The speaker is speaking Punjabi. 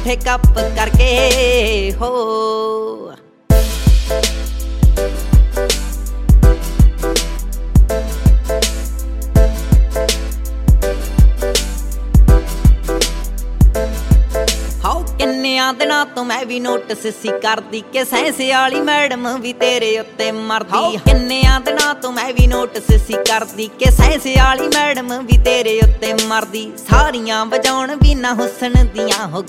ਝੂਠੇ ਕੱਪ ਕਰਕੇ ਹੋ। ਕਿੰਨਿਆਂ ਦਿਨਾਂ ਤੋਂ ਮੈਂ ਵੀ ਨੋਟਿਸ ਸੀ ਕਰਦੀ ਕਿ ਸਾਇੰਸ ਵਾਲੀ ਮੈਡਮ ਵੀ ਤੇਰੇ ਉੱਤੇ ਮਰਦੀ। ਕਿੰਨਿਆਂ ਦਿਨਾਂ ਤੋਂ ਮੈਂ ਵੀ ਨੋਟਿਸ ਸੀ ਕਰਦੀ ਕਿ ਸਾਇੰਸ ਵਾਲੀ ਮੈਡਮ ਵੀ ਤੇਰੇ ਉੱਤੇ ਮਰਦੀ। ਸਾਰੀਆਂ ਵਜਾਉਣ ਵੀ ਨਾ ਹੁਸਨ ਦੀਆਂ ਹੋ